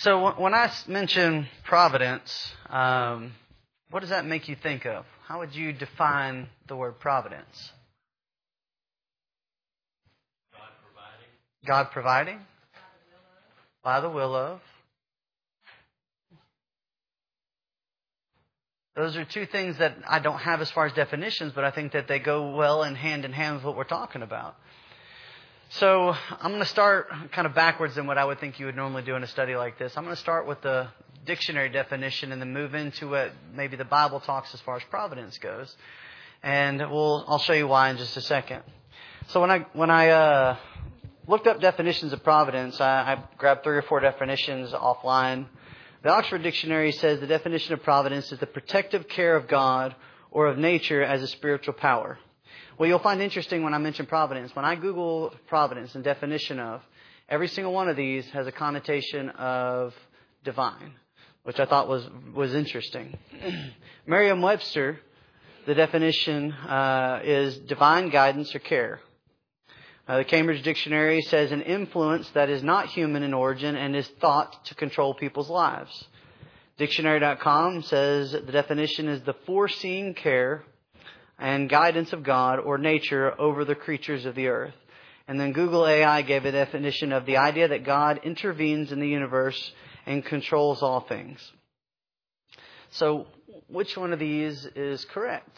So when I mention providence, what does that make you think of? How would you define the word providence? God providing? By the will of. Those are two things that I don't have as far as definitions, but I think that they go well in hand with what we're talking about. So I'm going to start kind of backwards than what I would think you would normally do in a study like this. I'm going to start with the dictionary definition and then move into what maybe the Bible talks as far as providence goes. And I'll show you why in just a second. So when I looked up definitions of providence, I grabbed 3 or 4 definitions offline. The Oxford Dictionary says the definition of providence is the protective care of God or of nature as a spiritual power. Well, you'll find interesting when I mention providence. When I Google providence and definition of, every single one of these has a connotation of divine, which I thought was interesting. Merriam-Webster, the definition is divine guidance or care. The Cambridge Dictionary says an influence that is not human in origin and is thought to control people's lives. Dictionary.com says the definition is the foreseeing care and guidance of God or nature over the creatures of the earth. And then Google AI gave a definition of the idea that God intervenes in the universe and controls all things. So which one of these is correct?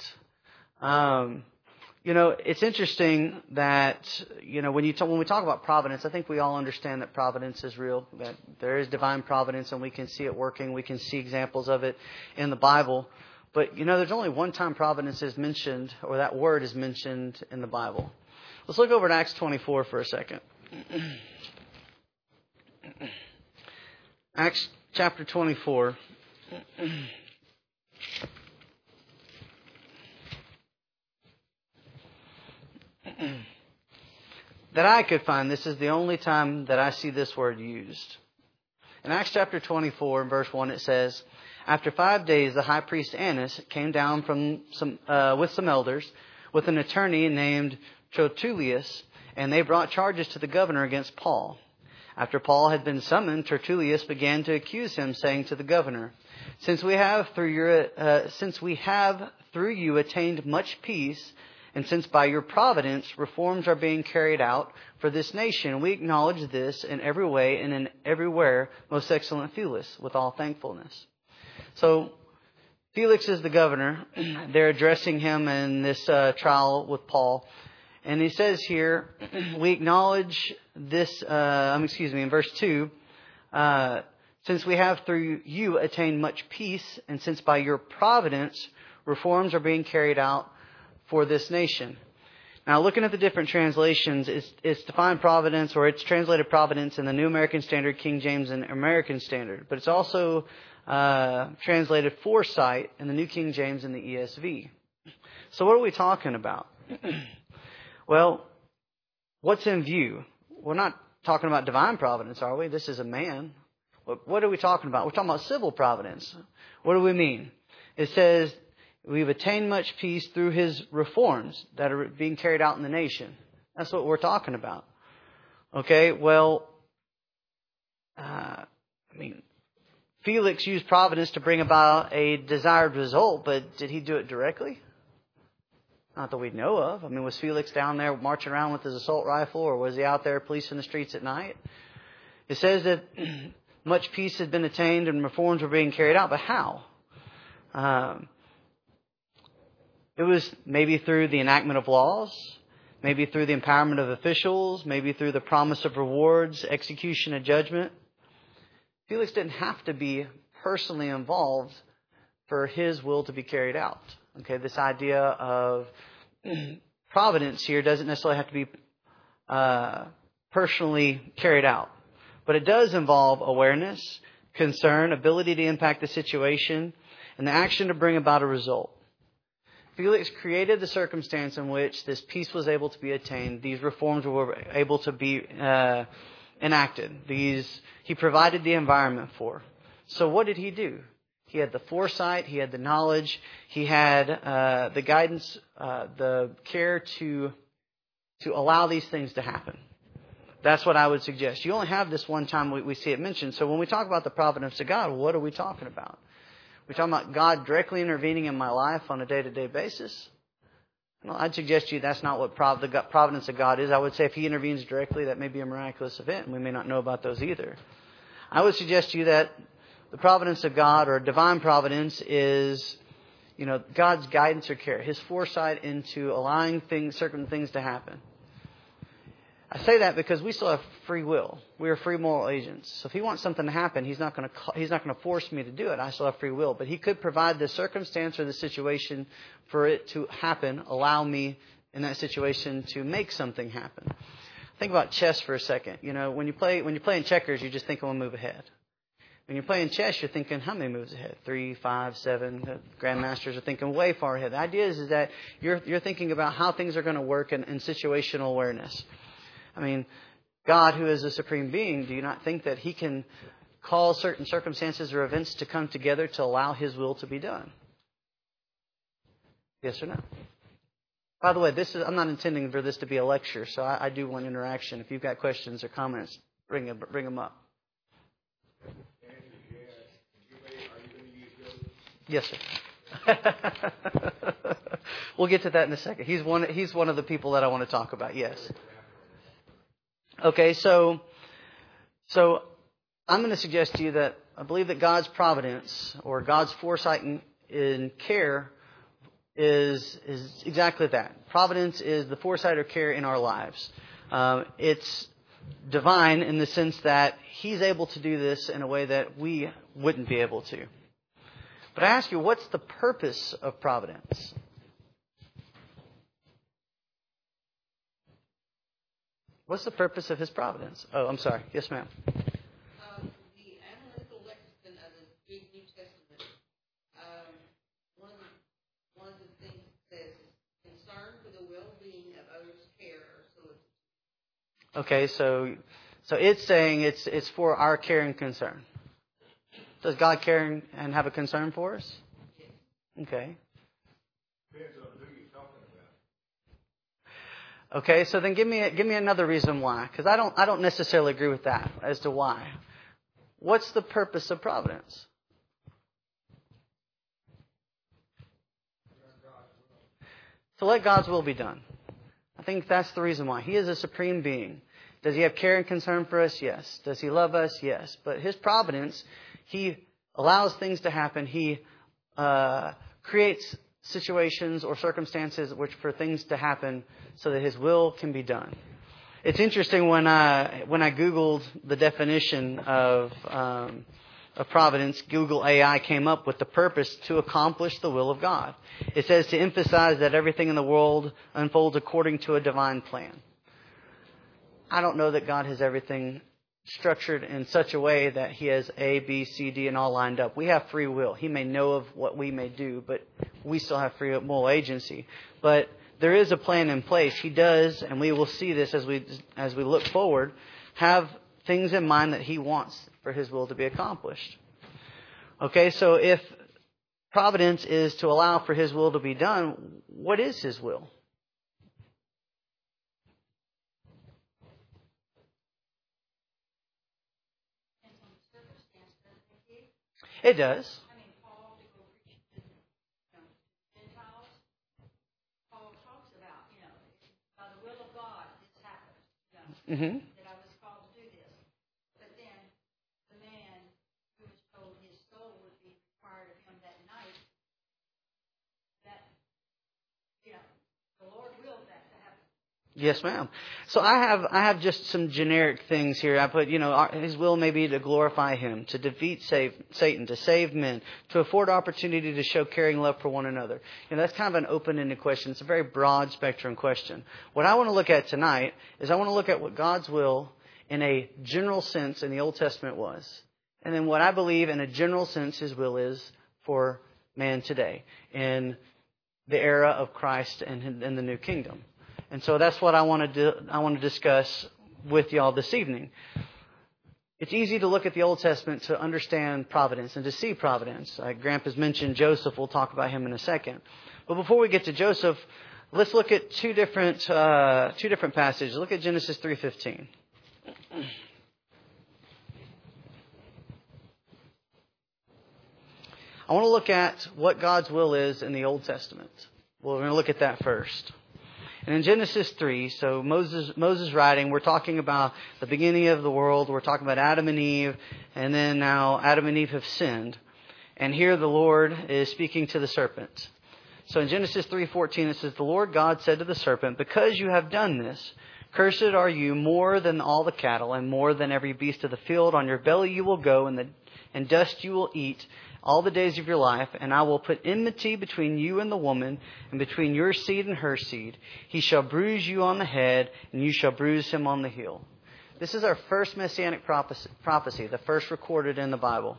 It's interesting that, when we talk about providence, I think we all understand that providence is real, that there is divine providence and we can see it working. We can see examples of it in the Bible. But, there's only one time providence is mentioned, or that word is mentioned in the Bible. Let's look over to Acts 24 for a second. Acts chapter 24. That I could find, this is the only time that I see this word used. In Acts chapter 24, in verse 1, it says, after 5 days, the high priest Annas came down with some elders, with an attorney named Tertullius, and they brought charges to the governor against Paul. After Paul had been summoned, Tertullius began to accuse him, saying to the governor, Since we have through you attained much peace, and since by your providence reforms are being carried out for this nation, we acknowledge this in every way and in everywhere, most excellent Felix, with all thankfulness. So Felix is the governor. They're addressing him in this trial with Paul. And he says here, we acknowledge this, in verse 2, since we have through you attained much peace, and since by your providence reforms are being carried out for this nation. Now, looking at the different translations, it's defined providence, or it's translated providence in the New American Standard, King James, and American Standard. But it's also translated foresight in the New King James and the ESV. So what are we talking about? Well, what's in view? We're not talking about divine providence, are we? This is a man. What are we talking about? We're talking about civil providence. What do we mean? It says, we've attained much peace through his reforms that are being carried out in the nation. That's what we're talking about. Okay, well, Felix used providence to bring about a desired result, but did he do it directly? Not that we know of. Was Felix down there marching around with his assault rifle, or was he out there policing the streets at night? It says that much peace had been attained and reforms were being carried out, but how? It was maybe through the enactment of laws, maybe through the empowerment of officials, maybe through the promise of rewards, execution of judgment. Felix didn't have to be personally involved for his will to be carried out. Okay, this idea of providence here doesn't necessarily have to be personally carried out. But it does involve awareness, concern, ability to impact the situation, and the action to bring about a result. Felix created the circumstance in which this peace was able to be attained. These reforms were able to be enacted. He provided the environment for. So what did he do? He had the foresight. He had the knowledge. He had the guidance, the care to allow these things to happen. That's what I would suggest. You only have this one time we see it mentioned. So when we talk about the providence of God, what are we talking about? We're talking about God directly intervening in my life on a day-to-day basis? Well, I'd suggest to you that's not what the providence of God is. I would say if He intervenes directly, that may be a miraculous event, and we may not know about those either. I would suggest to you that the providence of God, or divine providence, is, God's guidance or care, His foresight into allowing certain things to happen. I say that because we still have free will. We are free moral agents. So if He wants something to happen, He's not going to force me to do it. I still have free will. But He could provide the circumstance or the situation for it to happen, allow me in that situation to make something happen. Think about chess for a second. When you play in checkers, you just think of one move ahead. When you're playing chess, you're thinking, how many moves ahead? 3, 5, 7. The grandmasters are thinking way far ahead. The idea is that you're thinking about how things are going to work in situational awareness. I mean, God, who is a supreme being, do you not think that He can cause certain circumstances or events to come together to allow His will to be done? Yes or no? By the way, I'm not intending for this to be a lecture, so I do want interaction. If you've got questions or comments, bring them up. Yes, sir. We'll get to that in a second. He's one of the people that I want to talk about. Yes. Okay, so I'm going to suggest to you that I believe that God's providence or God's foresight in care is exactly that. Providence is the foresight or care in our lives. It's divine in the sense that He's able to do this in a way that we wouldn't be able to. But I ask you, what's the purpose of providence? What's the purpose of His providence? Oh, I'm sorry. Yes, ma'am. The analytical lexicon of the Greek New Testament, one of the things it says is concern for the well-being of others' care or solicitude. Okay, so it's saying it's for our care and concern. Does God care and have a concern for us? Yes. Okay. Depends on who you're talking about. Okay, so then give me another reason why, because I don't necessarily agree with that as to why. What's the purpose of providence? To let God's will be done. I think that's the reason why. He is a supreme being. Does He have care and concern for us? Yes. Does He love us? Yes. But His providence, He allows things to happen. He creates situations or circumstances for things to happen so that His will can be done. It's interesting when I Googled the definition of providence, Google AI came up with the purpose to accomplish the will of God. It says to emphasize that everything in the world unfolds according to a divine plan. I don't know that God has everything structured in such a way that He has A, B, C, D, and all lined up. We have free will. He may know of what we may do, but we still have free moral agency. But there is a plan in place. He does, and we will see this as we look forward, have things in mind that He wants for His will to be accomplished. Okay, so if providence is to allow for His will to be done, what is His will? It does. I mean, Paul, to go preach to Gentiles, Paul talks about, by the will of God, this happened. That I was called to do this. But then the man who was told his soul would be required of him that night, that, the Lord willed that to happen. Yes, ma'am. So I have just some generic things here. I put, His will may be to glorify Him, to defeat Satan, to save men, to afford opportunity to show caring love for one another. That's kind of an open-ended question. It's a very broad spectrum question. What I want to look at tonight is I want to look at what God's will in a general sense in the Old Testament was. And then what I believe in a general sense His will is for man today in the era of Christ and in the new kingdom. And so that's what I want to discuss with y'all this evening. It's easy to look at the Old Testament to understand providence and to see providence. Grandpa's mentioned Joseph. We'll talk about him in a second. But before we get to Joseph, let's look at two different passages. Look at Genesis 3:15. I want to look at what God's will is in the Old Testament. Well, we're going to look at that first. And in Genesis 3, so Moses writing, we're talking about the beginning of the world. We're talking about Adam and Eve. And then now Adam and Eve have sinned. And here the Lord is speaking to the serpent. So in Genesis 3:14, it says, "The Lord God said to the serpent, because you have done this, cursed are you more than all the cattle and more than every beast of the field. On your belly you will go, and dust you will eat all the days of your life, and I will put enmity between you and the woman, and between your seed and her seed. He shall bruise you on the head, and you shall bruise him on the heel." This is our first messianic prophecy, the first recorded in the Bible.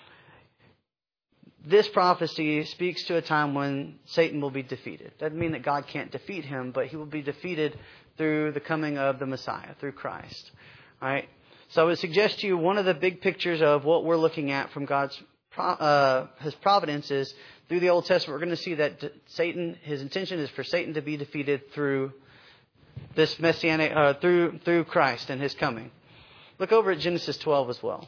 This prophecy speaks to a time when Satan will be defeated. Doesn't mean that God can't defeat him, but he will be defeated through the coming of the Messiah, through Christ. All right. So I would suggest to you one of the big pictures of what we're looking at from God's his providence is through the Old Testament. We're going to see that Satan, his intention is for Satan to be defeated through this messianic, through Christ and his coming. Look over at Genesis 12 as well.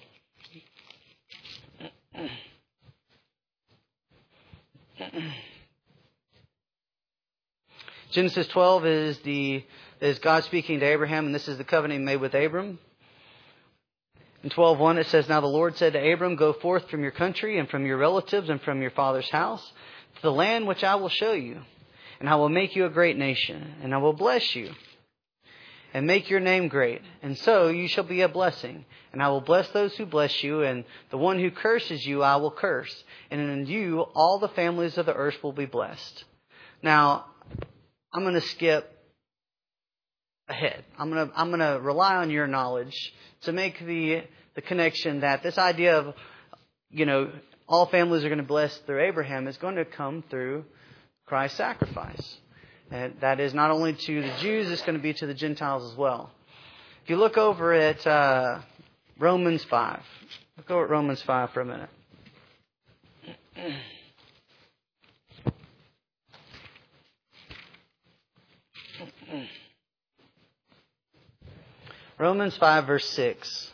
Genesis 12 is God speaking to Abraham, and this is the covenant he made with Abram. In 12:1 it says, "Now the Lord said to Abram, go forth from your country and from your relatives and from your father's house to the land which I will show you. And I will make you a great nation, and I will bless you and make your name great. And so you shall be a blessing. And I will bless those who bless you, and the one who curses you I will curse. And in you all the families of the earth will be blessed." Now, I'm going to skip ahead. I'm going to rely on your knowledge to make the connection that this idea of, all families are going to be blessed through Abraham is going to come through Christ's sacrifice. And that is not only to the Jews, it's going to be to the Gentiles as well. If you look over at Romans 5. Look over at Romans 5 for a minute. Romans 5 verse 6.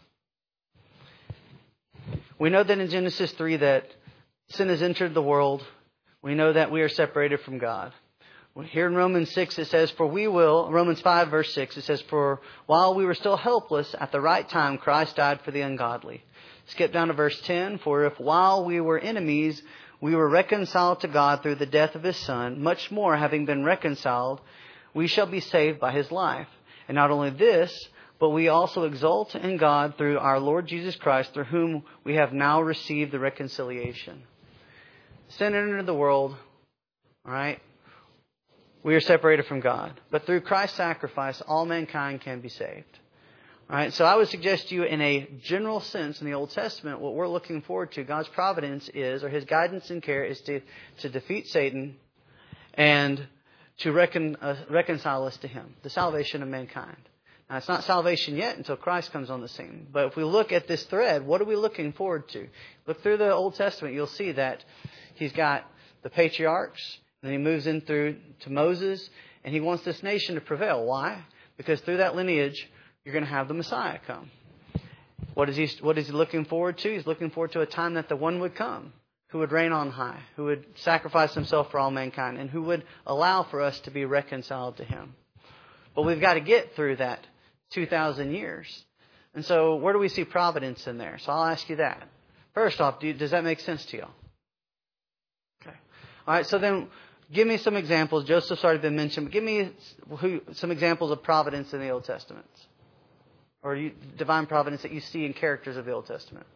We know that in Genesis 3 that sin has entered the world. We know that we are separated from God. Here in Romans 6 it says, Romans 5 verse 6, it says, "For while we were still helpless, at the right time Christ died for the ungodly." Skip down to verse 10. "For if while we were enemies, we were reconciled to God through the death of His Son, much more, having been reconciled, we shall be saved by His life. And not only this, but we also exult in God through our Lord Jesus Christ, through whom we have now received the reconciliation." Sin entered the world, all right? We are separated from God. But through Christ's sacrifice, all mankind can be saved. All right, so I would suggest to you in a general sense in the Old Testament, what we're looking forward to, God's providence is, or His guidance and care is to defeat Satan and to reconcile us to Him, the salvation of mankind. Now, it's not salvation yet until Christ comes on the scene. But if we look at this thread, what are we looking forward to? Look through the Old Testament, you'll see that He's got the patriarchs, and then He moves in through to Moses, and He wants this nation to prevail. Why? Because through that lineage, you're going to have the Messiah come. What is He looking forward to? He's looking forward to a time that the one would come, who would reign on high, who would sacrifice Himself for all mankind, and who would allow for us to be reconciled to Him. But we've got to get through that 2,000 years. And so where do we see providence in there? So I'll ask you that. First off, does that make sense to you? Okay. All right, so then give me some examples. Joseph's already been mentioned, but give me some examples of providence in the Old Testament. Or divine providence that you see in characters of the Old Testament.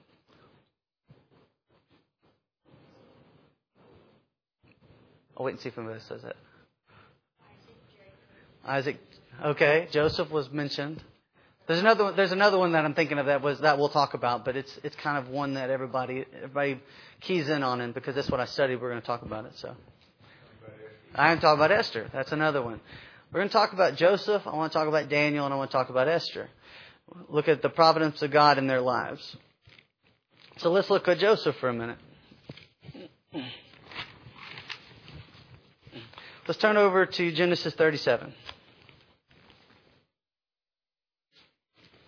I'll wait and see if anybody says it. Isaac. Okay, Joseph was mentioned. There's another one that I'm thinking of that we'll talk about, but it's kind of one that everybody keys in on, and because that's what I studied, we're going to talk about it. So I am talking about Esther. That's another one. We're going to talk about Joseph. I want to talk about Daniel, and I want to talk about Esther. Look at the providence of God in their lives. So let's look at Joseph for a minute. Let's turn over to Genesis 37.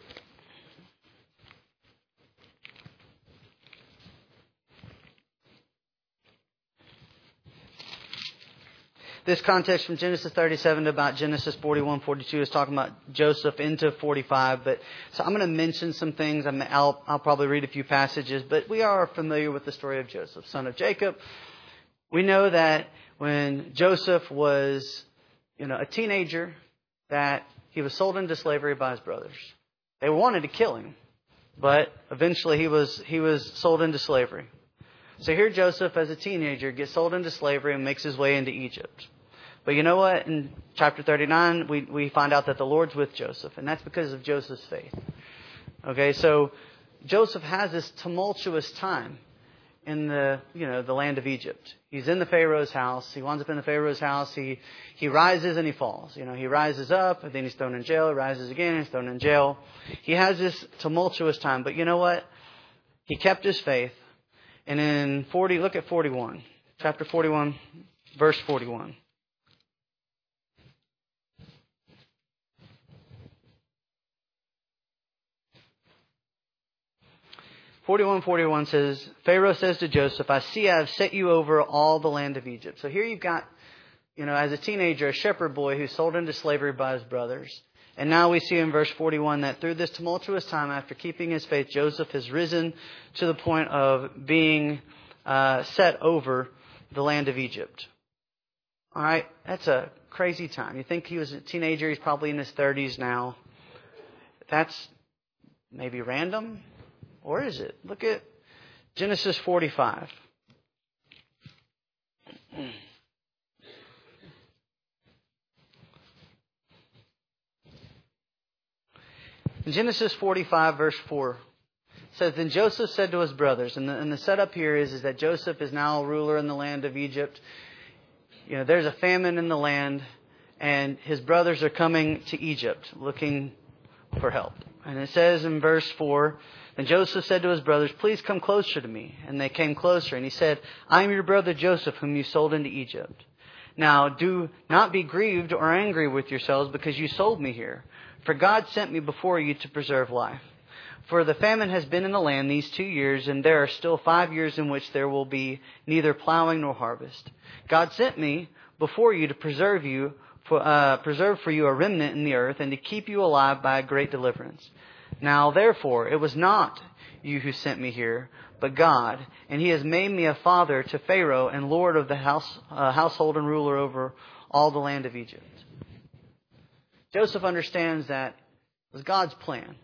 this context from Genesis 37 to about Genesis 41, 42 is talking about Joseph into 45. But so I'm going to mention some things. I'll probably read a few passages, but we are familiar with the story of Joseph, son of Jacob. We know that when Joseph was, a teenager, that he was sold into slavery by his brothers. They wanted to kill him, but eventually he was sold into slavery. So here Joseph, as a teenager, gets sold into slavery and makes his way into Egypt. But you know what? In chapter 39, we find out that the Lord's with Joseph, and that's because of Joseph's faith. Okay, so Joseph has this tumultuous time in the land of Egypt. He's in the Pharaoh's house. He winds up in the Pharaoh's house. He rises and he falls. He rises up, and then he's thrown in jail. He rises again, and he's thrown in jail. He has this tumultuous time. But you know what? He kept his faith. And in look at 41. Chapter 41, verse 41. Forty-one says, Pharaoh says to Joseph, I see I have set you over all the land of Egypt. So here you've got, as a teenager, a shepherd boy who's sold into slavery by his brothers. And now we see in verse 41 that through this tumultuous time, after keeping his faith, Joseph has risen to the point of being set over the land of Egypt. All right, that's a crazy time. You think he was a teenager, he's probably in his 30s now. That's maybe random. Or is it? Look at Genesis 45. In Genesis 45, verse 4, it says, Then Joseph said to his brothers, and the setup here is that Joseph is now a ruler in the land of Egypt. There's a famine in the land, and his brothers are coming to Egypt looking for help. And it says in verse 4, Then Joseph said to his brothers, Please come closer to me. And they came closer. And he said, I am your brother Joseph, whom you sold into Egypt. Now do not be grieved or angry with yourselves because you sold me here. For God sent me before you to preserve life. For the famine has been in the land these 2 years, and there are still 5 years in which there will be neither plowing nor harvest. God sent me before you to preserve for you a remnant in the earth, and to keep you alive by a great deliverance. Now, therefore, it was not you who sent me here, but God, and He has made me a father to Pharaoh and lord of the household and ruler over all the land of Egypt. Joseph understands that it was God's plan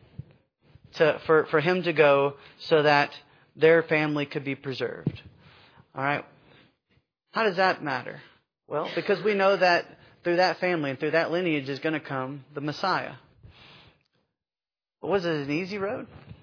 for him to go so that their family could be preserved. All right. How does that matter? Well, because we know that through that family and through that lineage is going to come the Messiah. But was it an easy road?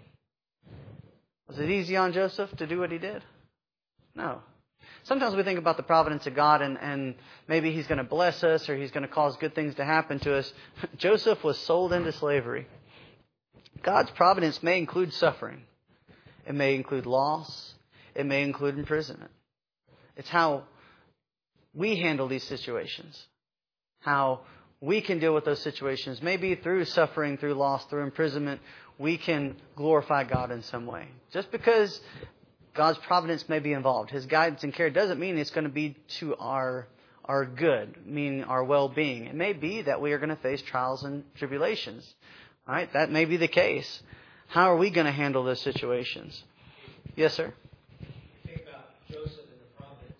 Was it easy on Joseph to do what he did? No. Sometimes we think about the providence of God and maybe He's going to bless us or He's going to cause good things to happen to us. Joseph was sold into slavery. God's providence may include suffering. It may include loss. It may include imprisonment. It's how we handle these situations. How we can deal with those situations. Maybe through suffering, through loss, through imprisonment, we can glorify God in some way. Just because God's providence may be involved, His guidance and care, doesn't mean it's going to be to our good, meaning our well-being. It may be that we are going to face trials and tribulations. All right, that may be the case. How are we going to handle those situations? Yes, sir? Think about Joseph and the providence.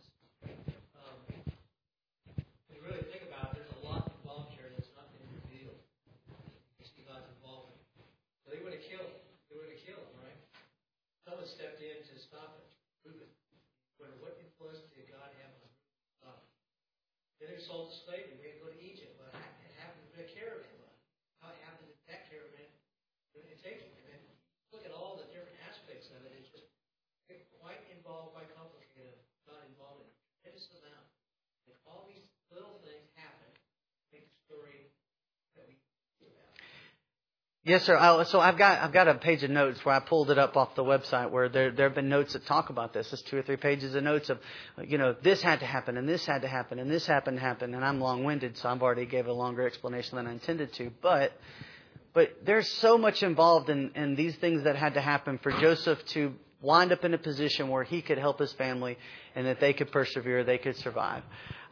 When you really think about it, there's a lot involved here that's not been revealed. You see God's involvement. So they would have killed him. Right? Someone stepped in to stop it. Reuben. Wonder what influence did God have on Reuben to stop it? Then he was sold to slavery. We had to go to Egypt. What happened to the caravan? How it happened that that caravan didn't take him? And then look at all the different aspects of it. It's just quite involved, quite complicated. God involved in a tremendous amount. And all these little things happen to make the story that we see about. Yes, sir. So I've got a page of notes where I pulled it up off the website where there have been notes that talk about this. There's 2 or 3 pages of notes of, this had to happen and this had to happen and this happened to happen. And I'm long-winded, so I've already gave a longer explanation than I intended to. But there's so much involved in these things that had to happen for Joseph to wind up in a position where he could help his family and that they could persevere, they could survive.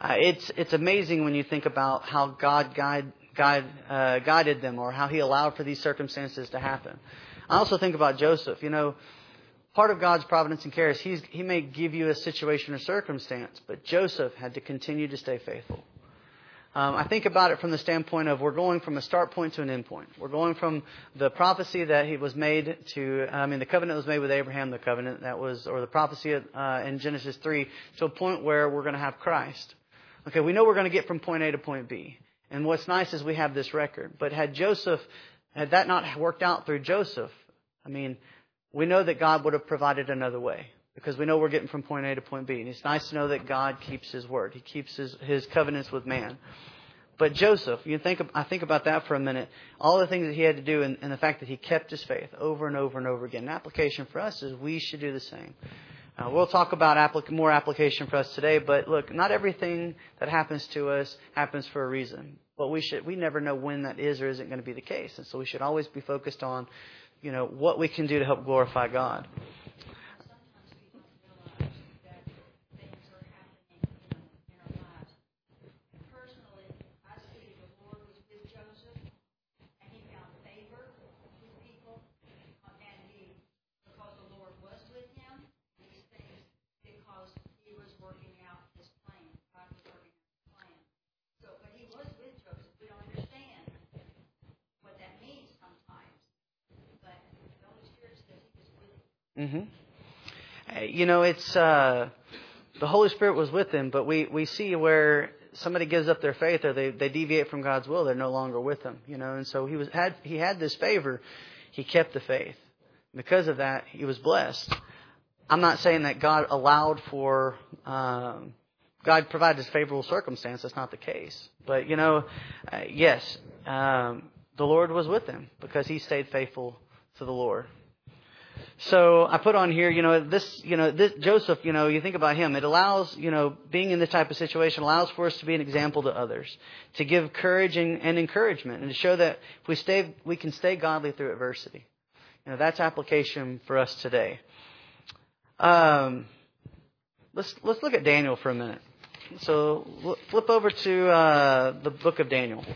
It's amazing when you think about how God guided them, or how He allowed for these circumstances to happen. I also think about Joseph. Part of God's providence and care is He may give you a situation or circumstance, but Joseph had to continue to stay faithful. I think about it from the standpoint of we're going from a start point to an end point. We're going from the prophecy that he was made to, the covenant was made with Abraham, the covenant that was, or the prophecy in Genesis 3, to a point where we're going to have Christ. Okay, we know we're going to get from point A to point B. And what's nice is we have this record. But had that not worked out through Joseph, we know that God would have provided another way. Because we know we're getting from point A to point B. And it's nice to know that God keeps His word. He keeps His covenants with man. But Joseph, I think about that for a minute. All the things that he had to do, and the fact that he kept his faith over and over and over again. An application for us is we should do the same. We'll talk about more application for us today. But look, not everything that happens to us happens for a reason. But we never know when that is or isn't going to be the case. And so we should always be focused on, what we can do to help glorify God. It's the Holy Spirit was with him, but we see where somebody gives up their faith or they deviate from God's will, they're no longer with him. And so he had this favor. He kept the faith. Because of that, he was blessed. I'm not saying that God allowed for God provided this favorable circumstance. That's not the case. But yes, the Lord was with him because he stayed faithful to the Lord. So I put on here, this Joseph, you think about him. It allows, being in this type of situation allows for us to be an example to others, to give courage and encouragement, and to show that if we can stay godly through adversity. That's application for us today. Let's look at Daniel for a minute. So flip over to the book of Daniel.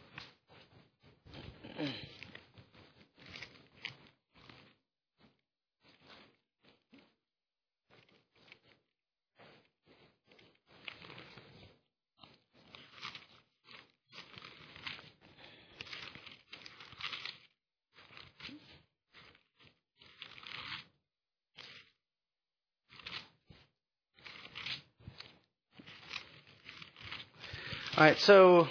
All right, so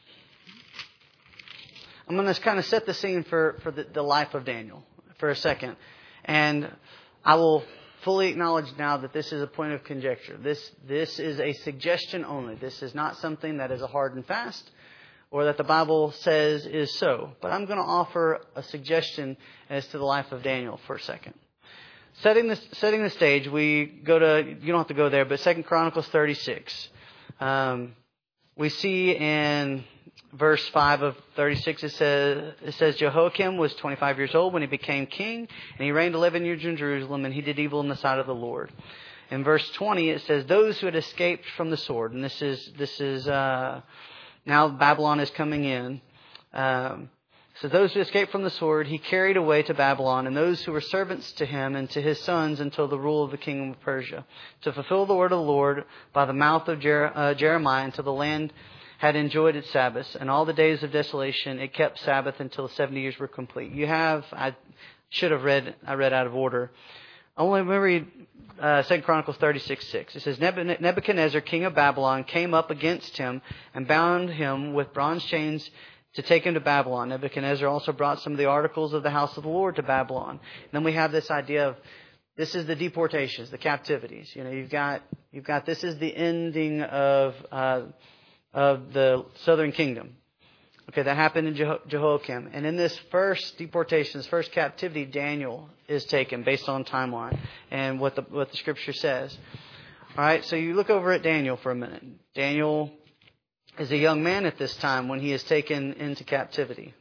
I'm going to kind of set the scene for the life of Daniel for a second. And I will fully acknowledge now that this is a point of conjecture. This is a suggestion only. This is not something that is a hard and fast or that the Bible says is so. But I'm going to offer a suggestion as to the life of Daniel for a second. Setting the stage, we go to, you don't have to go there, but 2 Chronicles 36. We see in verse 5 of 36, it says Jehoiakim was 25 years old when he became king, and he reigned 11 years in Jerusalem, and he did evil in the sight of the Lord. In verse 20, it says those who had escaped from the sword, and this is now Babylon is coming in. So those who escaped from the sword, he carried away to Babylon, and those who were servants to him and to his sons until the rule of the kingdom of Persia, to fulfill the word of the Lord by the mouth of Jeremiah until the land had enjoyed its Sabbaths. And all the days of desolation, it kept Sabbath until the 70 years were complete. I read out of order. Only read 2 Chronicles 36:6. It says, Nebuchadnezzar, king of Babylon, came up against him and bound him with bronze chains to take him to Babylon. Nebuchadnezzar also brought some of the articles of the house of the Lord to Babylon. And then we have this idea of this is the deportations, the captivities. You've got this is the ending of the southern kingdom. Okay, that happened in Jehoiakim. And in this first deportation, this first captivity, Daniel is taken based on timeline and what the scripture says. All right, so you look over at Daniel for a minute. Daniel is a young man at this time when he is taken into captivity.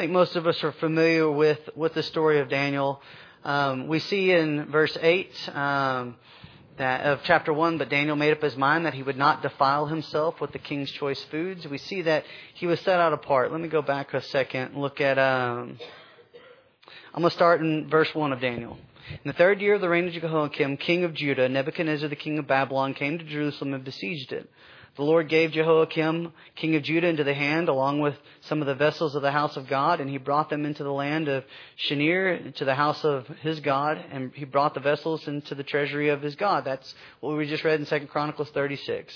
think most of us are familiar with the story of Daniel. We see in verse 8 that of chapter 1, but Daniel made up his mind that he would not defile himself with the king's choice foods. We see that he was set out apart. Let me go back a second and look at... I'm going to start in verse 1 of Daniel. In the 3rd year of the reign of Jehoiakim, king of Judah, Nebuchadnezzar the king of Babylon came to Jerusalem and besieged it. The Lord gave Jehoiakim, king of Judah, into the hand, along with some of the vessels of the house of God, and he brought them into the land of Shinar, to the house of his God, and he brought the vessels into the treasury of his God. That's what we just read in 2 Chronicles 36.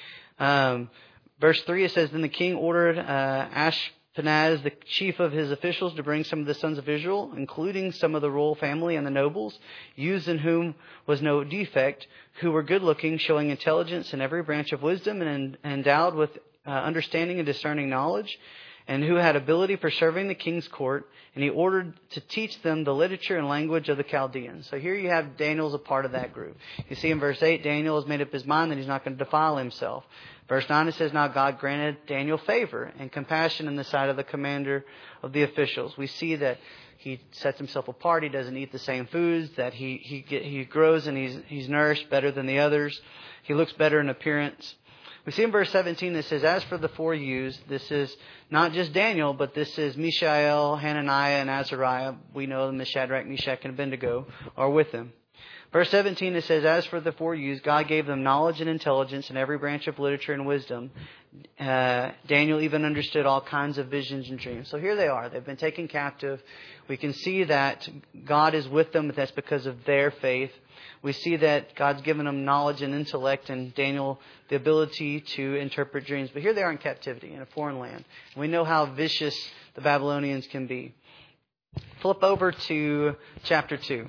Verse 3, it says, Then the king ordered Ashpenaz, the chief of his officials, to bring some of the sons of Israel, including some of the royal family and the nobles, youths in whom was no defect, who were good-looking, showing intelligence in every branch of wisdom, and endowed with understanding and discerning knowledge, and who had ability for serving the king's court. And he ordered to teach them the literature and language of the Chaldeans. So here you have Daniel's a part of that group. You see in verse 8, Daniel has made up his mind that he's not going to defile himself. Verse 9, it says, Now God granted Daniel favor and compassion in the sight of the commander of the officials. We see that he sets himself apart. He doesn't eat the same foods, that he grows and he's nourished better than the others. He looks better in appearance. We see in verse 17, it says, As for the 4 youths, this is not just Daniel, but this is Mishael, Hananiah, and Azariah. We know them as Shadrach, Meshach, and Abednego are with them. Verse 17, it says, As for the 4 youths, God gave them knowledge and intelligence in every branch of literature and wisdom. Daniel even understood all kinds of visions and dreams. So here they are. They've been taken captive. We can see that God is with them, but that's because of their faith. We see that God's given them knowledge and intellect, and Daniel the ability to interpret dreams. But here they are in captivity in a foreign land. And we know how vicious the Babylonians can be. Flip over to chapter 2.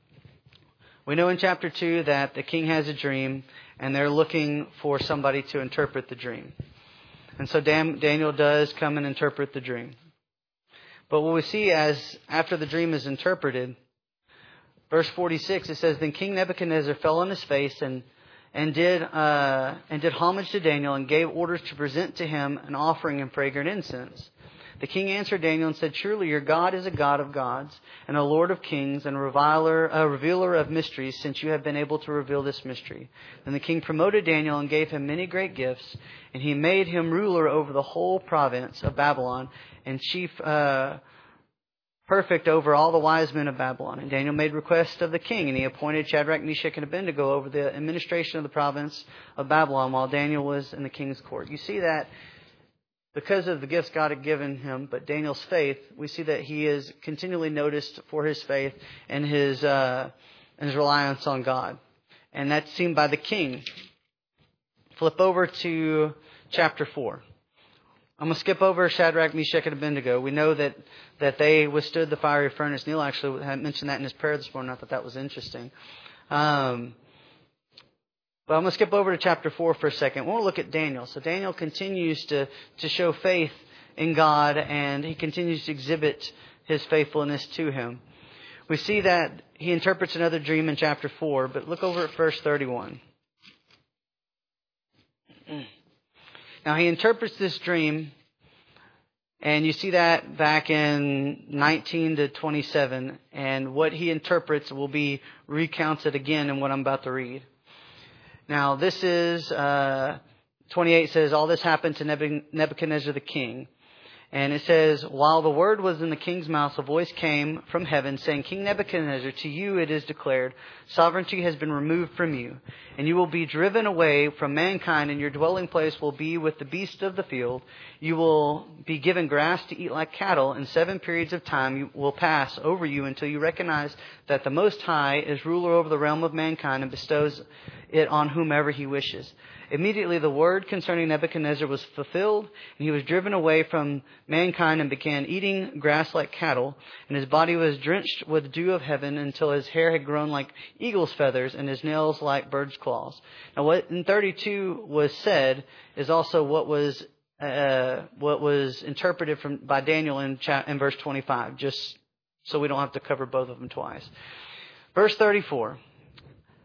We know in chapter 2 that the king has a dream, and they're looking for somebody to interpret the dream. And so Daniel does come and interpret the dream. But what we see as after the dream is interpreted, verse 46, it says, Then King Nebuchadnezzar fell on his face and did homage to Daniel and gave orders to present to him an offering and fragrant incense. The king answered Daniel and said, Surely your God is a God of gods and a Lord of kings and a revealer of mysteries, since you have been able to reveal this mystery. Then the king promoted Daniel and gave him many great gifts, and he made him ruler over the whole province of Babylon and chief perfect over all the wise men of Babylon. And Daniel made request of the king, and he appointed Shadrach, Meshach, and Abednego over the administration of the province of Babylon while Daniel was in the king's court. You see that because of the gifts God had given him, but Daniel's faith, we see that he is continually noticed for his faith and his reliance on God. And that's seen by the king. Flip over to chapter 4. I'm going to skip over Shadrach, Meshach, and Abednego. We know that they withstood the fiery furnace. Neil actually had mentioned that in his prayer this morning. I thought that was interesting. But I'm going to skip over to chapter 4 for a second. We'll look at Daniel. So Daniel continues to show faith in God, and he continues to exhibit his faithfulness to him. We see that he interprets another dream in chapter 4, but look over at verse 31. Now he interprets this dream, and you see that back in 19 to 27, and what he interprets will be recounted again in what I'm about to read. Now, this is, 28 says, All this happened to Nebuchadnezzar the king. And it says, While the word was in the king's mouth, a voice came from heaven saying, King Nebuchadnezzar, to you it is declared, sovereignty has been removed from you, and you will be driven away from mankind, and your dwelling place will be with the beasts of the field. You will be given grass to eat like cattle, and 7 periods of time will pass over you until you recognize that the Most High is ruler over the realm of mankind and bestows it on whomever he wishes. Immediately the word concerning Nebuchadnezzar was fulfilled, and he was driven away from mankind and began eating grass like cattle, and his body was drenched with dew of heaven until his hair had grown like eagle's feathers and his nails like bird's claws. Now what in 32 was said is also what was interpreted by Daniel in verse 25, just so we don't have to cover both of them twice. Verse 34.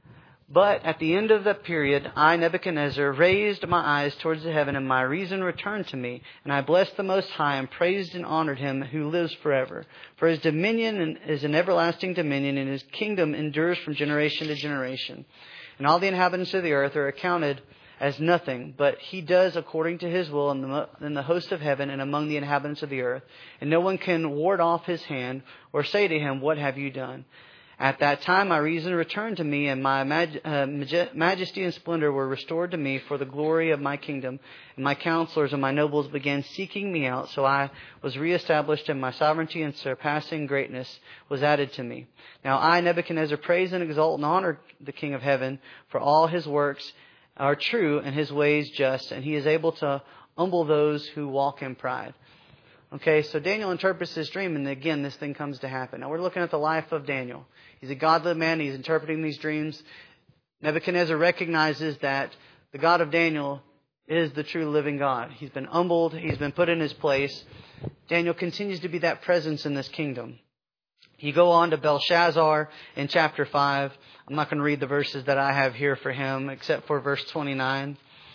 But at the end of that period, I, Nebuchadnezzar, raised my eyes towards the heaven, and my reason returned to me. And I blessed the Most High, and praised and honored him who lives forever. For his dominion is an everlasting dominion, and his kingdom endures from generation to generation. And all the inhabitants of the earth are accounted as nothing, but he does according to his will in the host of heaven and among the inhabitants of the earth. And no one can ward off his hand or say to him, "What have you done?" At that time my reason returned to me, and my majesty and splendor were restored to me for the glory of my kingdom. And my counselors and my nobles began seeking me out, so I was reestablished, and my sovereignty and surpassing greatness was added to me. Now I, Nebuchadnezzar, praise and exalt and honor the King of heaven, for all his works are true and his ways just, and he is able to humble those who walk in pride. Okay, so Daniel interprets this dream, and again, this thing comes to happen. Now we're looking at the life of Daniel. He's a godly man. He's interpreting these dreams. Nebuchadnezzar recognizes that the God of Daniel is the true living God. He's been humbled. He's been put in his place. Daniel continues to be that presence in this kingdom. You go on to Belshazzar in chapter 5. I'm not going to read the verses that I have here for him, except for verse 29.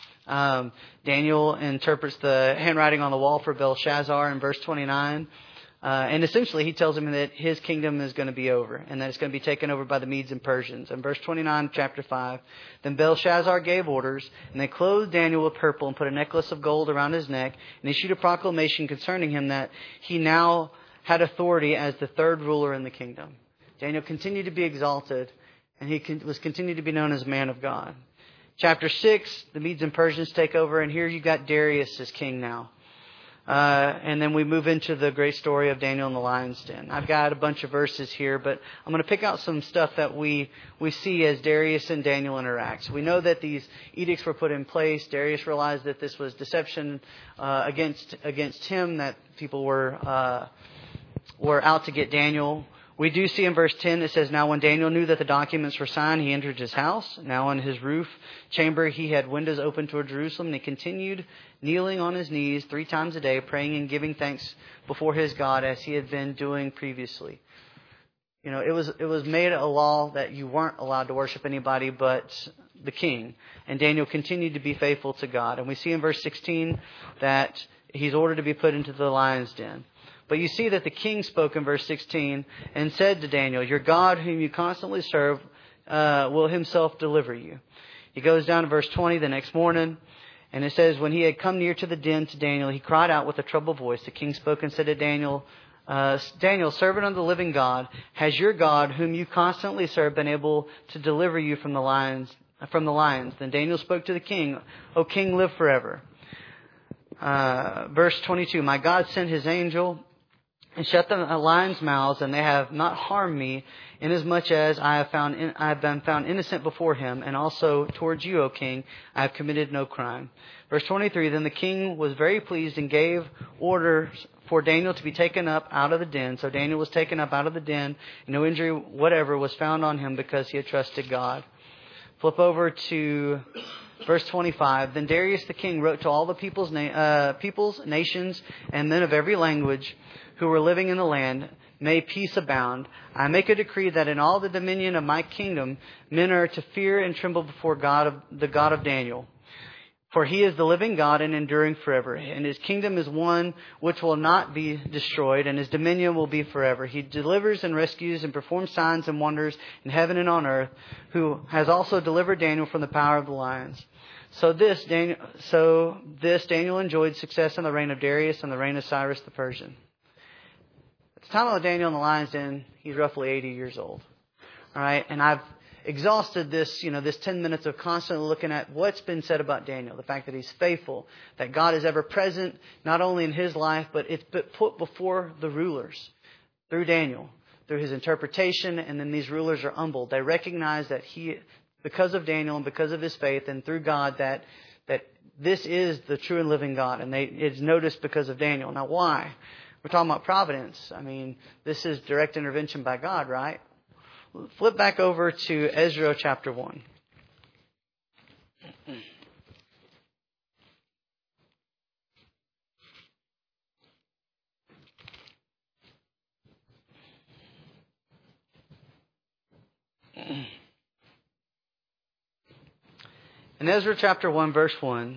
Daniel interprets the handwriting on the wall for Belshazzar in verse 29. And essentially he tells him that his kingdom is going to be over and that it's going to be taken over by the Medes and Persians. In verse 29 of chapter 5, then Belshazzar gave orders, and they clothed Daniel with purple and put a necklace of gold around his neck, and issued a proclamation concerning him that he now had authority as the third ruler in the kingdom. Daniel continued to be exalted, and he was continued to be known as a man of God. Chapter 6, the Medes and Persians take over, and here you got Darius as king now. And then we move into the great story of Daniel in the lion's den. I've got a bunch of verses here, but I'm going to pick out some stuff that we see as Darius and Daniel interact. So we know that these edicts were put in place. Darius realized that this was deception against him, that people were out to get Daniel. We do see in verse 10, it says, now when Daniel knew that the documents were signed, he entered his house. Now in his roof chamber he had windows open toward Jerusalem, and he continued kneeling on his knees 3 times a day, praying and giving thanks before his God as he had been doing previously. You know, it was made a law that you weren't allowed to worship anybody but the king. And Daniel continued to be faithful to God. And we see in verse 16 that he's ordered to be put into the lion's den. But you see that the king spoke in verse 16 and said to Daniel, your God whom you constantly serve will himself deliver you. He goes down to verse 20 the next morning, and it says, when he had come near to the den to Daniel, he cried out with a troubled voice. The king spoke and said to Daniel, Daniel, servant of the living God, has your God whom you constantly serve been able to deliver you from the lions? Then Daniel spoke to the king, O king, live forever. Verse 22, my God sent his angel and shut the lions' mouths, and they have not harmed me, inasmuch as I have been found innocent before him, and also towards you, O king, I have committed no crime. Verse 23, then the king was very pleased and gave orders for Daniel to be taken up out of the den. So Daniel was taken up out of the den, and no injury whatever was found on him because he had trusted God. Flip over to verse 25. Then Darius the king wrote to all the peoples, nations, and men of every language who were living in the land, may peace abound. I make a decree that in all the dominion of my kingdom, men are to fear and tremble before the God of Daniel. For he is the living God and enduring forever. And his kingdom is one which will not be destroyed, and his dominion will be forever. He delivers and rescues and performs signs and wonders in heaven and on earth, who has also delivered Daniel from the power of the lions. So this Daniel enjoyed success in the reign of Darius and the reign of Cyrus the Persian. At the time of Daniel in the lion's den, he's roughly 80 years old. All right, and I've exhausted this 10 minutes of constantly looking at what's been said about Daniel. The fact that he's faithful, that God is ever present, not only in his life, but it's put before the rulers through Daniel, through his interpretation, and then these rulers are humbled. They recognize that because of Daniel and because of his faith and through God, that this is the true and living God, and it's noticed because of Daniel. Now, why? We're talking about providence. I mean, this is direct intervention by God, right? Flip back over to Ezra chapter 1. In Ezra chapter 1, verse 1,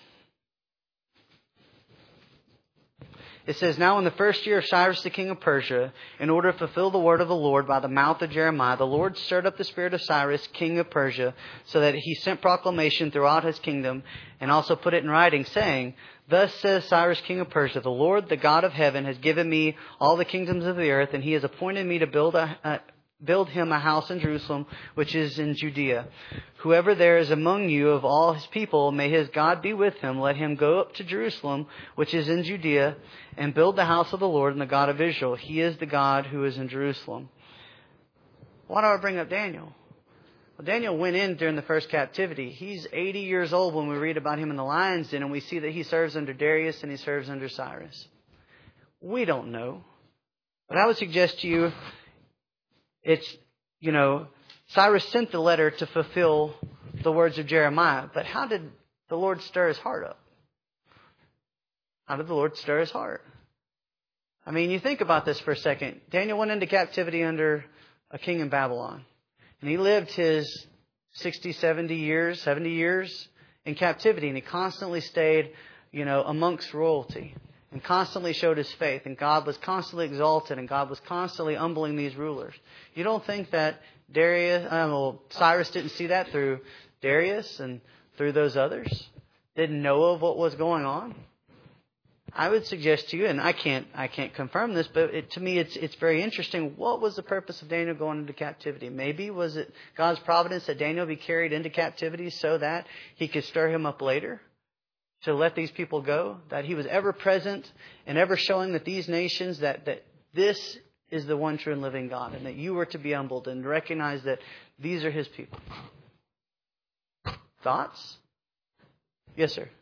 it says, Now in the first year of Cyrus the king of Persia, in order to fulfill the word of the Lord by the mouth of Jeremiah, the Lord stirred up the spirit of Cyrus, king of Persia, so that he sent proclamation throughout his kingdom, and also put it in writing, saying, Thus says Cyrus, king of Persia, the Lord, the God of heaven, has given me all the kingdoms of the earth, and he has appointed me to build him a house in Jerusalem, which is in Judea. Whoever there is among you of all his people, may his God be with him. Let him go up to Jerusalem, which is in Judea, and build the house of the Lord and the God of Israel. He is the God who is in Jerusalem. Why do I bring up Daniel? Well, Daniel went in during the first captivity. He's 80 years old when we read about him in the lion's den, and we see that he serves under Darius and he serves under Cyrus. We don't know. But I would suggest to you, Cyrus sent the letter to fulfill the words of Jeremiah. But how did the Lord stir his heart up? How did the Lord stir his heart? I mean, you think about this for a second. Daniel went into captivity under a king in Babylon. And he lived his 70 years in captivity. And he constantly stayed, amongst royalty. And constantly showed his faith. And God was constantly exalted. And God was constantly humbling these rulers. You don't think that Cyrus didn't see that through Darius and through those others? Didn't know of what was going on? I would suggest to you, and I can't confirm this, but to me it's very interesting. What was the purpose of Daniel going into captivity? Maybe was it God's providence that Daniel be carried into captivity so that he could stir him up later to let these people go? That he was ever present and ever showing that these nations, that this is the one true and living God, and that you were to be humbled and recognize that these are his people. Thoughts? Yes, sir.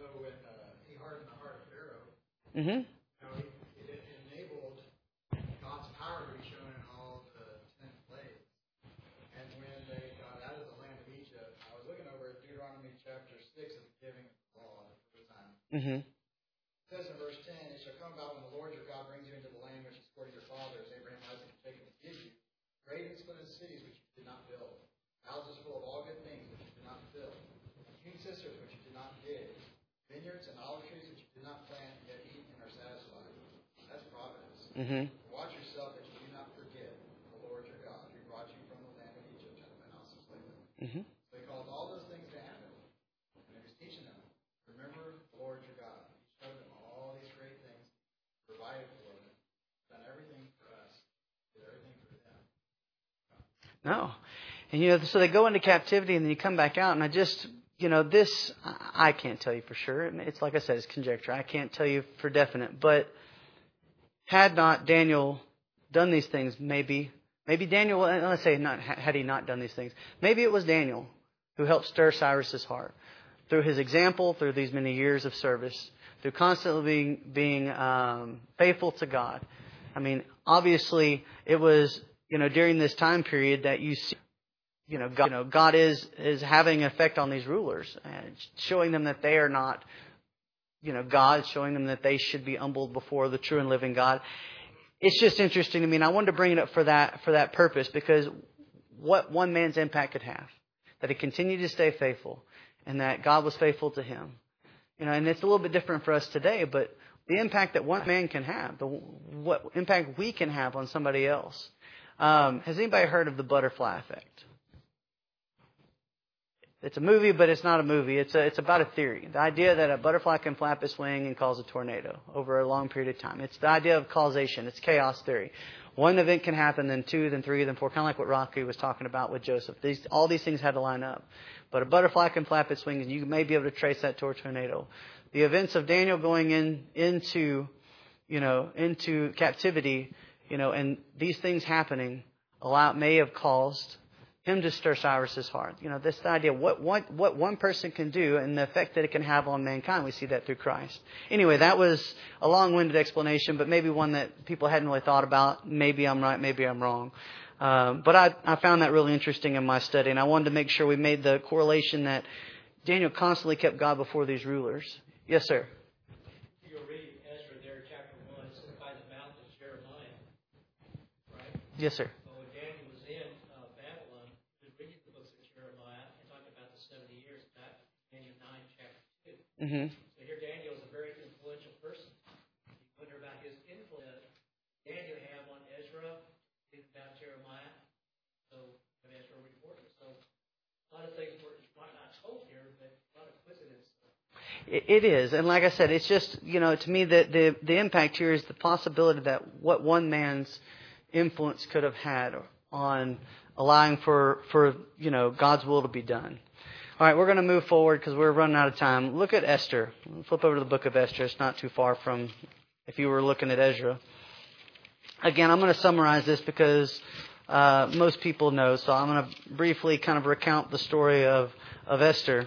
Mm-hmm. It enabled God's power to be shown in all the 10 plagues. And when they got out of the land of Egypt, I was looking over at Deuteronomy chapter 6 of the giving of the law the first time. Mm-hmm. It says in verse 10, It shall come about when the Lord your God brings you into the land which he swore to your fathers, Abraham, Isaac, and Jacob, to give you, great and splendid cities which you did not build, houses full of all good things which you did not fill, and king's cisterns which you did not dig, vineyards and olive trees which you did not plant, yet eat and are satisfied. That's providence. Mm-hmm. Watch yourself that you do not forget the Lord your God, who brought you from the land of Egypt out of the house of slavery. Mm-hmm. So he caused all those things to happen. And he was teaching them, remember the Lord your God. He showed them all these great things, provided for them, done everything for us, did everything for them. No. And, so they go into captivity and then you come back out, and this, I can't tell you for sure. It's like I said, it's conjecture. I can't tell you for definite. But had not Daniel done these things, maybe Daniel, let's say had he not done these things, maybe it was Daniel who helped stir Cyrus's heart through his example, through these many years of service, through constantly being faithful to God. I mean, obviously, it was, during this time period that you see, God is having an effect on these rulers, and showing them that they are not, God, showing them that they should be humbled before the true and living God. It's just interesting to me, and I wanted to bring it up for that purpose, because what one man's impact could have, that he continued to stay faithful, and that God was faithful to him. And it's a little bit different for us today, but the impact that one man can have, what impact we can have on somebody else. Has anybody heard of the butterfly effect? It's a movie, but it's not a movie. It's about a theory. The idea that a butterfly can flap its wing and cause a tornado over a long period of time. It's the idea of causation. It's chaos theory. One event can happen, then two, then three, then four. Kind of like what Rocky was talking about with Joseph. All these things had to line up. But a butterfly can flap its wings, and you may be able to trace that to a tornado. The events of Daniel going into captivity, and these things happening, may have caused him to stir Cyrus's heart. This idea, what one person can do and the effect that it can have on mankind. We see that through Christ. Anyway, that was a long-winded explanation, but maybe one that people hadn't really thought about. Maybe I'm right, maybe I'm wrong. But I found that really interesting in my study, and I wanted to make sure we made the correlation that Daniel constantly kept God before these rulers. Yes, sir. You'll read Ezra there, chapter 1. It says by the mouth of Jeremiah, right? Yes, sir. When Daniel was in Babylon, he was reading the books of Jeremiah and talking about the 70 years. Mm-hmm. So here Daniel is a very influential person. You wonder about his influence. Daniel had on Ezra, about Jeremiah, so and Ezra reported. So a lot of things were not told here, but a lot of coincidence. It is, and like I said, it's just, to me the impact here is the possibility that what one man's influence could have had on allowing for God's will to be done. All right, we're going to move forward because we're running out of time. Look at Esther. Flip over to the book of Esther. It's not too far from if you were looking at Ezra. Again, I'm going to summarize this because most people know, so I'm going to briefly kind of recount the story of Esther.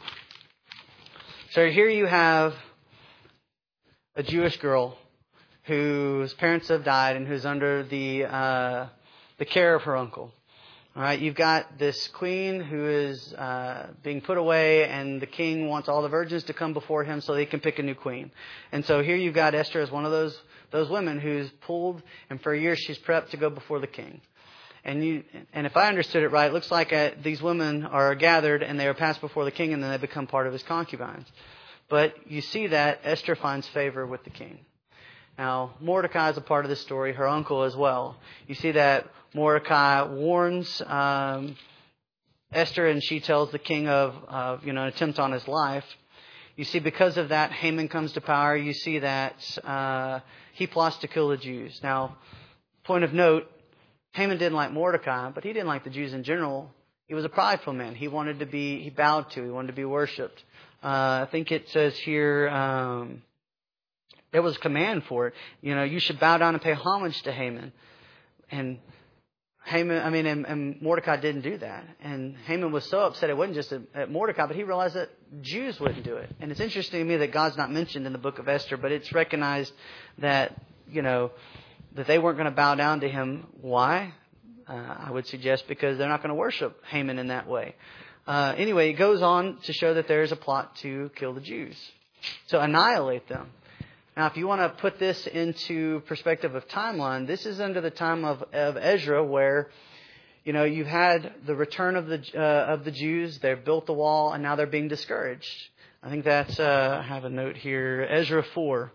So here you have a Jewish girl whose parents have died and who's under the care of her uncle. All right, you've got this queen who is being put away, and the king wants all the virgins to come before him so they can pick a new queen. And so here you've got Esther as one of those women who's pulled, and for years she's prepped to go before the king. And if I understood it right, it looks like these women are gathered and they are passed before the king, and then they become part of his concubines. But you see that Esther finds favor with the king. Now, Mordecai is a part of this story, her uncle as well. You see that Mordecai warns Esther, and she tells the king of an attempt on his life. You see, because of that, Haman comes to power. You see that he plots to kill the Jews. Now, point of note, Haman didn't like Mordecai, but he didn't like the Jews in general. He was a prideful man. He wanted to be worshipped. I think it says here, there was a command for it. You should bow down and pay homage to Haman. And Mordecai didn't do that. And Haman was so upset it wasn't just at Mordecai, but he realized that Jews wouldn't do it. And it's interesting to me that God's not mentioned in the book of Esther, but it's recognized that, that they weren't going to bow down to him. Why? I would suggest because they're not going to worship Haman in that way. Anyway, it goes on to show that there is a plot to kill the Jews, to annihilate them. Now, if you want to put this into perspective of timeline, this is under the time of Ezra, where you've had the return of the Jews. They've built the wall, and now they're being discouraged. I think that's I have a note here, Ezra 4.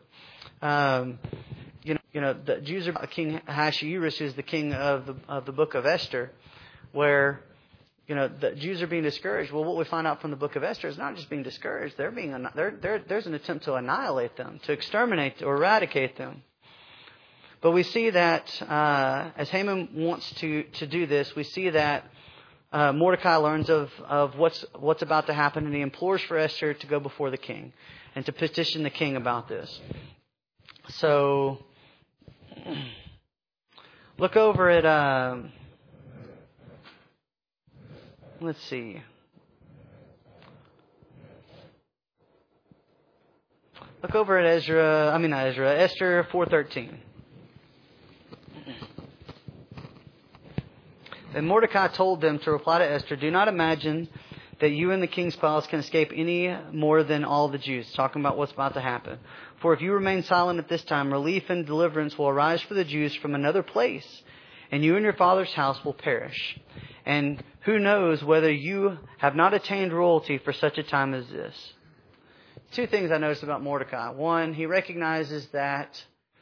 The Jews are King Ahasuerus, who's the king of the book of Esther, where the Jews are being discouraged. Well, what we find out from the book of Esther is not just being discouraged; there's an attempt to annihilate them, to exterminate or eradicate them. But we see that as Haman wants to do this, we see that Mordecai learns of what's about to happen, and he implores for Esther to go before the king and to petition the king about this. So, look over at. Let's see. Look over at Esther 4:13. Then Mordecai told them to reply to Esther, "Do not imagine that you and the king's palace can escape any more than all the Jews." Talking about what's about to happen. "For if you remain silent at this time, relief and deliverance will arise for the Jews from another place, and you and your father's house will perish. And who knows whether you have not attained royalty for such a time as this." Two things I noticed about Mordecai. One, he recognizes that,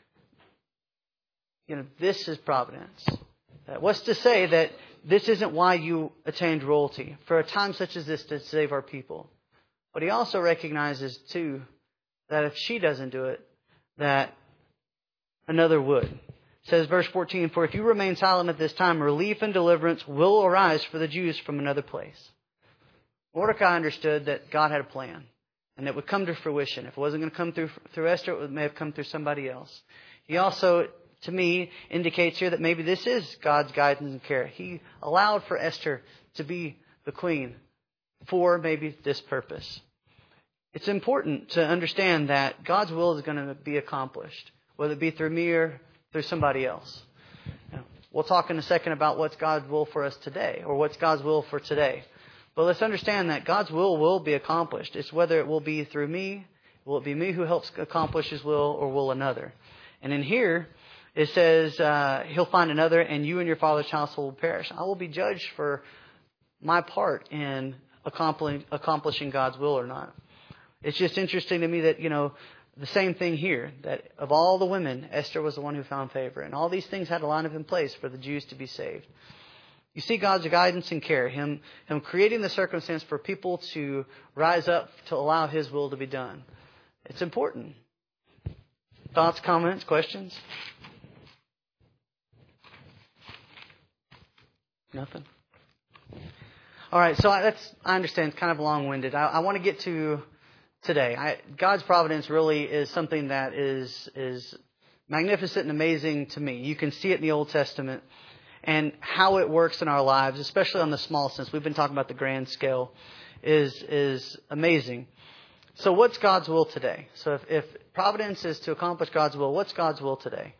this is providence. What's to say that this isn't why you attained royalty, for a time such as this to save our people. But he also recognizes, too, that if she doesn't do it, that another would. It says, verse 14, "For if you remain silent at this time, relief and deliverance will arise for the Jews from another place." Mordecai understood that God had a plan, and it would come to fruition. If it wasn't going to come through Esther, it may have come through somebody else. He also, to me, indicates here that maybe this is God's guidance and care. He allowed for Esther to be the queen for maybe this purpose. It's important to understand that God's will is going to be accomplished, whether it be through me or through somebody else. We'll talk in a second about what's God's will for us today, or what's God's will for today. But let's understand that God's will be accomplished. It's whether it will be through me, will it be me who helps accomplish His will, or will another? And in here, it says, he'll find another, and you and your father's household will perish. I will be judged for my part in accomplishing God's will or not. It's just interesting to me that, the same thing here, that of all the women, Esther was the one who found favor. And all these things had to line up in place for the Jews to be saved. You see God's guidance and care, Him creating the circumstance for people to rise up to allow His will to be done. It's important. Thoughts, comments, questions? Nothing? All right, so I understand it's kind of long-winded. I want to get to today. God's providence really is something that is magnificent and amazing to me. You can see it in the Old Testament and how it works in our lives, especially on the small sense. We've been talking about the grand scale, is amazing. So what's God's will today? So if providence is to accomplish God's will, what's God's will today?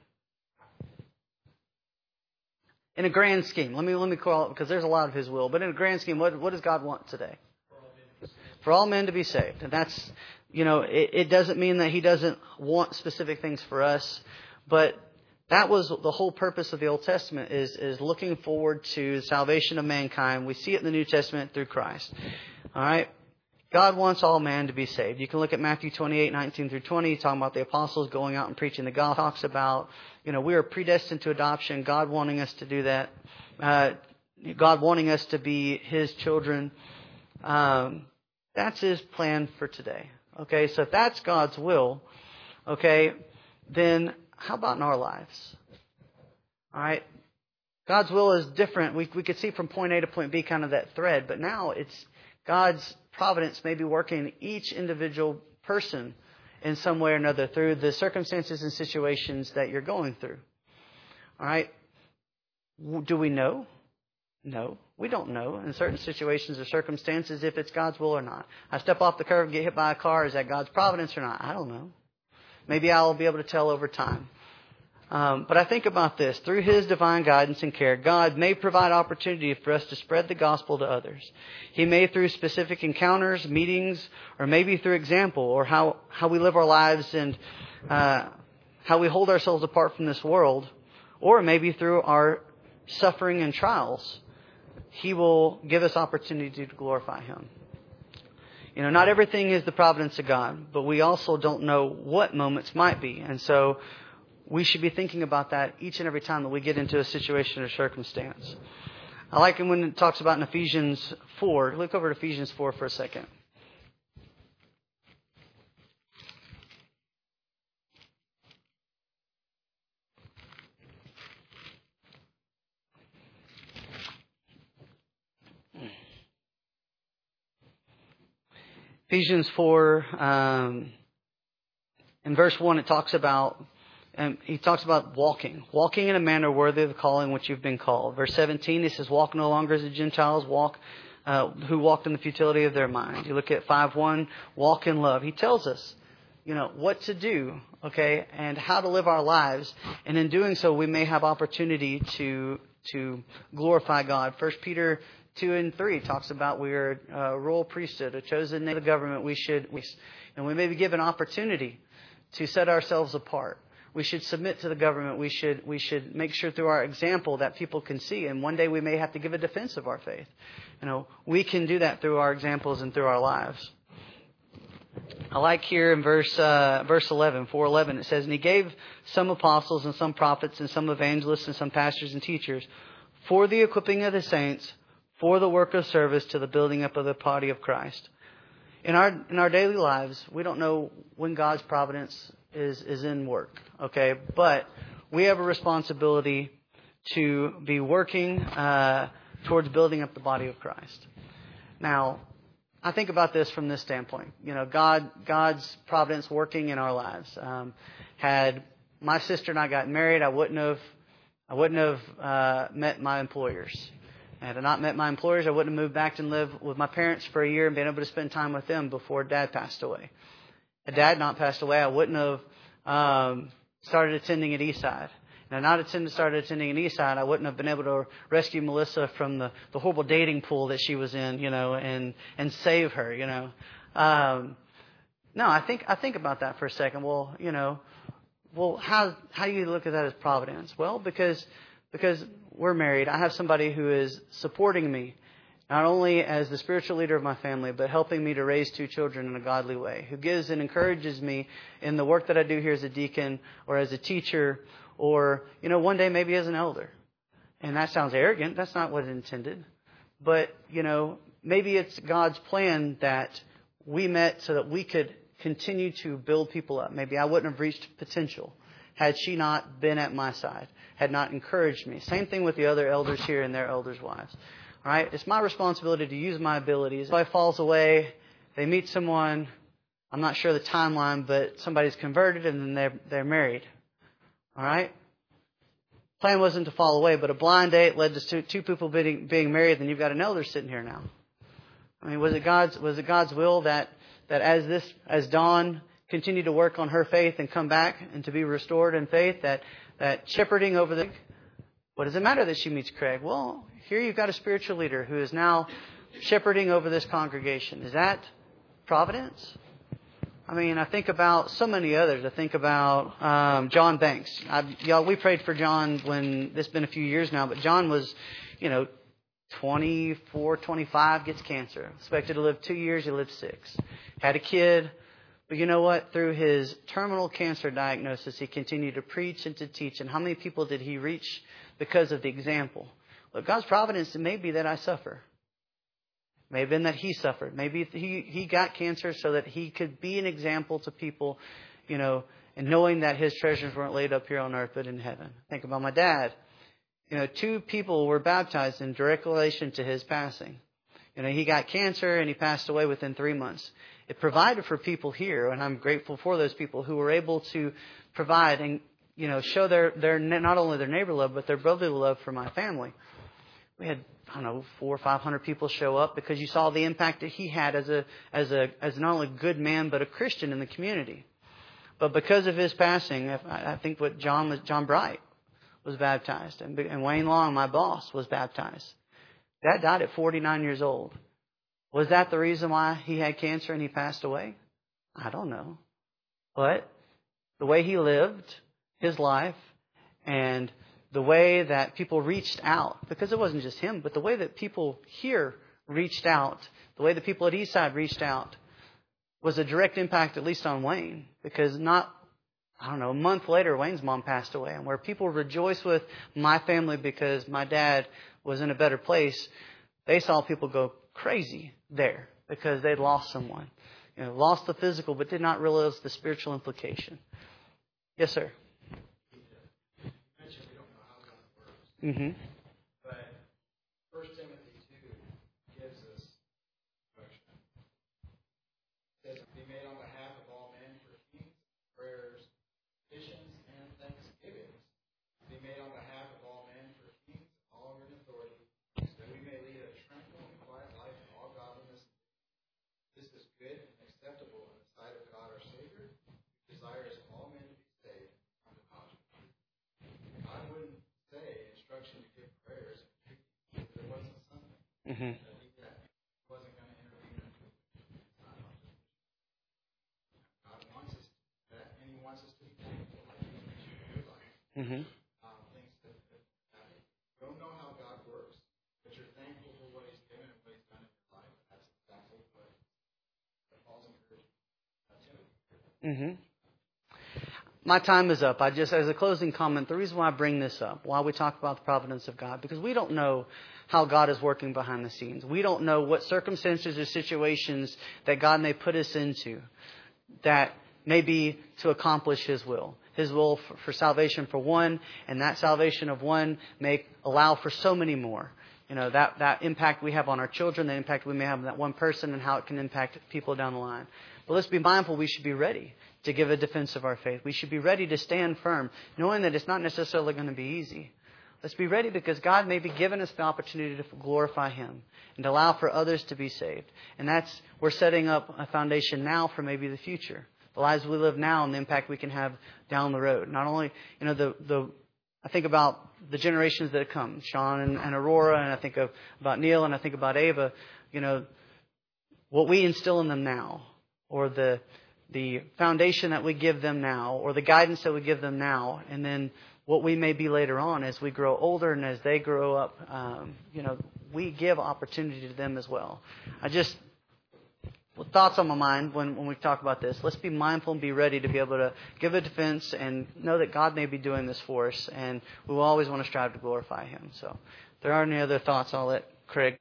In a grand scheme, let me call it, because there's a lot of His will, but in a grand scheme, what does God want today? For all men to be saved. And that's, it doesn't mean that He doesn't want specific things for us, but that was the whole purpose of the Old Testament, is looking forward to the salvation of mankind. We see it in the New Testament through Christ. All right? God wants all man to be saved. You can look at Matthew 28:19 through 20, talking about the apostles going out and preaching the gospel. Talks about, we are predestined to adoption, God wanting us to do that. God wanting us to be His children. That's His plan for today. Okay, so if that's God's will, okay, then how about in our lives? All right, God's will is different. We could see from point A to point B kind of that thread, but now it's God's providence may be working in each individual person in some way or another through the circumstances and situations that you're going through. All right, do we know? No, we don't know in certain situations or circumstances if it's God's will or not. I step off the curb and get hit by a car. Is that God's providence or not? I don't know. Maybe I'll be able to tell over time. But I think about this. Through His divine guidance and care, God may provide opportunity for us to spread the gospel to others. He may through specific encounters, meetings, or maybe through example, or how we live our lives and how we hold ourselves apart from this world, or maybe through our suffering and trials. He will give us opportunity to glorify Him. Not everything is the providence of God, but we also don't know what moments might be. And so we should be thinking about that each and every time that we get into a situation or circumstance. I like it when it talks about in Ephesians 4. Look over to Ephesians 4 for a second. Ephesians 4, in verse 1, it talks about, he talks about walking in a manner worthy of the calling which you've been called. Verse 17, he says, walk no longer as the Gentiles walk, who walked in the futility of their mind. You look at 5:1, walk in love. He tells us, what to do, okay, and how to live our lives. And in doing so, we may have opportunity to glorify God. 1 Peter 2 and 3 talks about we are a royal priesthood, a chosen nation of the government. We may be given opportunity to set ourselves apart. We should submit to the government. We should make sure through our example that people can see. And one day we may have to give a defense of our faith. We can do that through our examples and through our lives. I like here in verse 11, 4:11, it says, and He gave some apostles and some prophets and some evangelists and some pastors and teachers for the equipping of the saints, for the work of service to the building up of the body of Christ. In our daily lives, we don't know when God's providence is in work, okay? But we have a responsibility to be working towards building up the body of Christ. Now, I think about this from this standpoint. God's providence working in our lives. Had my sister and I gotten married, I wouldn't have met my employers. Had I not met my employers, I wouldn't have moved back and lived with my parents for a year and been able to spend time with them before Dad passed away. Had Dad not passed away, I wouldn't have started attending at Eastside. And had I not started attending at Eastside, I wouldn't have been able to rescue Melissa from the horrible dating pool that she was in, and save her, No, I think about that for a second. Well, how do you look at that as providence? Well, because we're married, I have somebody who is supporting me not only as the spiritual leader of my family, but helping me to raise 2 children in a godly way, who gives and encourages me in the work that I do here as a deacon or as a teacher or, one day maybe as an elder. And that sounds arrogant. That's not what it intended. But, maybe it's God's plan that we met so that we could continue to build people up. Maybe I wouldn't have reached potential had she not been at my side, had not encouraged me. Same thing with the other elders here and their elders' wives. All right? It's my responsibility to use my abilities. If somebody falls away, they meet someone, I'm not sure the timeline, but somebody's converted and then they're married. All right? Plan wasn't to fall away, but a blind date led to 2 people being married, then you've got an elder sitting here now. I mean, was it God's will that as Dawn continued to work on her faith and come back and to be restored in faith, that shepherding over the... What does it matter that she meets Craig? Well, here you've got a spiritual leader who is now shepherding over this congregation. Is that providence? I mean, I think about so many others. I think about John Banks. We prayed for John it's been a few years now, but John was, 24, 25, gets cancer. Expected to live 2 years, he lived 6. Had a kid. But you know what? Through his terminal cancer diagnosis, he continued to preach and to teach. And how many people did he reach because of the example? Look, God's providence, it may be that I suffer. It may have been that he suffered. Maybe he got cancer so that he could be an example to people, and knowing that his treasures weren't laid up here on earth but in heaven. Think about my dad. 2 people were baptized in direct relation to his passing. He got cancer and he passed away within 3 months. It provided for people here, and I'm grateful for those people who were able to provide and, show their not only their neighbor love, but their brotherly love for my family. We had, 400 or 500 people show up because you saw the impact that he had as not only a good man, but a Christian in the community. But because of his passing, I think John Bright was baptized, and Wayne Long, my boss, was baptized. Dad died at 49 years old. Was that the reason why he had cancer and he passed away? I don't know. But the way he lived his life and the way that people reached out, because it wasn't just him, but the way that people here reached out, the way the people at Eastside reached out, was a direct impact, at least on Wayne. Because a month later, Wayne's mom passed away. And where people rejoice with my family because my dad was in a better place, they saw people go crazy there because they'd lost someone. Lost the physical, but did not realize the spiritual implication. Yes, sir. You mentioned we don't know how God works. Mm-hmm. But 1 Timothy 2 gives us instruction. It says, be made on behalf of all men for kings, prayers, petitions, and thanksgivings. Be made on behalf of all men for kings, all in authority, that we may lead a tranquil and quiet life in all godliness. This is good and acceptable in the sight of God our Savior, who desires all men to be saved and come to knowledge of truth. God wouldn't say instruction to give prayers if there wasn't something that he wasn't going to intervene in. God wants us to do that, and he wants us to be thankful, like you mentioned in your life. Mm-hmm. Things that happen. You don't know how God works, but you're thankful for what he's given and what he's done in your life. That's exactly what Paul's encouraging Timothy. Mm-hmm. My time is up. As a closing comment, the reason why I bring this up, why we talk about the providence of God, because we don't know how God is working behind the scenes. We don't know what circumstances or situations that God may put us into that may be to accomplish his will. His will for salvation for one, and that salvation of one may allow for so many more. That impact we have on our children, the impact we may have on that one person, and how it can impact people down the line. But let's be mindful, we should be ready to give a defense of our faith. We should be ready to stand firm, knowing that it's not necessarily going to be easy. Let's be ready because God may be giving us the opportunity to glorify him and to allow for others to be saved. And we're setting up a foundation now for maybe the future. The lives we live now and the impact we can have down the road. Not only, I think about the generations that come, Sean and Aurora, and I think about Neil, and I think about Ava. What we instill in them now, or the foundation that we give them now, or the guidance that we give them now, and then what we may be later on as we grow older and as they grow up, we give opportunity to them as well. Thoughts on my mind when we talk about this. Let's be mindful and be ready to be able to give a defense and know that God may be doing this for us, and we will always want to strive to glorify Him. So if there aren't any other thoughts, I'll let Craig